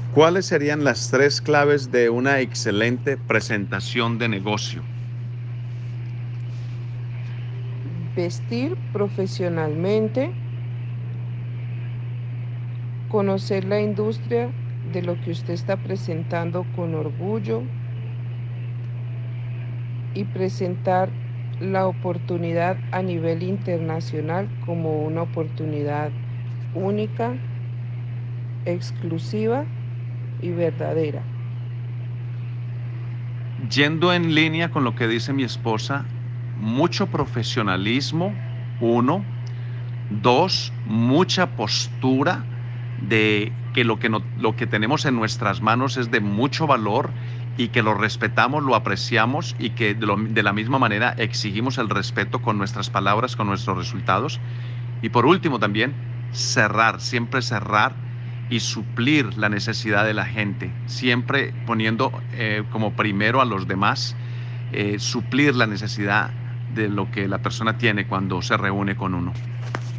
¿Cuáles serían las tres claves de una excelente presentación de negocio? Vestir profesionalmente, conocer la industria de lo que usted está presentando con orgullo y presentar la oportunidad a nivel internacional como una oportunidad única, exclusiva y verdadera. Yendo en línea con lo que dice mi esposa, mucho profesionalismo, uno. Dos, mucha postura de que lo que tenemos en nuestras manos es de mucho valor y que lo respetamos, lo apreciamos y que de la misma manera exigimos el respeto con nuestras palabras, con nuestros resultados. Y por último también, cerrar, siempre cerrar y suplir la necesidad de la gente, siempre poniendo como primero a los demás, suplir la necesidad de lo que la persona tiene cuando se reúne con uno.